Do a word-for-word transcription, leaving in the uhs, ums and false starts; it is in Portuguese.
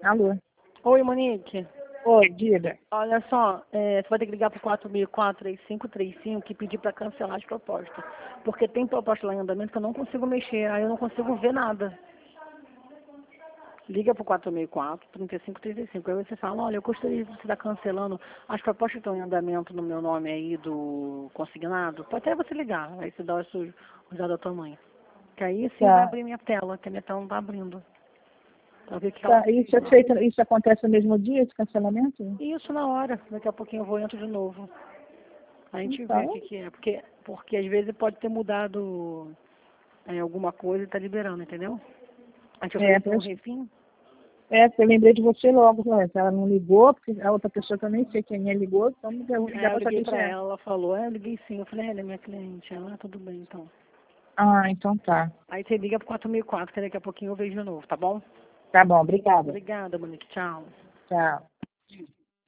Alô? Oi, Monique. Oi, diga. Olha só, é, você vai ter que ligar para o quatro mil e quatro, três cinco três cinco e pedir para cancelar as propostas. Porque tem proposta lá em andamento que eu não consigo mexer, aí eu não consigo ver nada. Liga para o quatro mil e quatro, três cinco três cinco. Aí você fala, olha, eu gostaria de você estar cancelando as propostas que estão em andamento no meu nome aí do consignado. Pode até você ligar, aí você dá os seus os dados da tua mãe. Que aí sim vai Tá. abrir minha tela, que a minha tela não está abrindo. Pra ver o que ela Tá. Isso, é fez lá. feito, isso acontece no mesmo dia, esse cancelamento? Isso na hora. Daqui a pouquinho eu vou e entro de novo. A gente vê o Então, que, que é. Porque, porque às vezes pode ter mudado é, alguma coisa e tá liberando, entendeu? A gente é, ofereceu um pois- refim. é, eu lembrei de você logo, né? Ela não ligou, porque a outra pessoa que eu nem sei quem é ligou, então eu vou É, ligar eu para liguei saber se pra é. ela, ela falou, é, eu liguei sim. Eu falei, é, ela é minha cliente. Ela, ah, tudo bem, então. Ah, então tá. Aí você liga pro quatro mil e quatro, que daqui a pouquinho eu vejo de novo, tá bom? Tá bom, obrigada. Obrigada, Monique. Tchau. Tchau.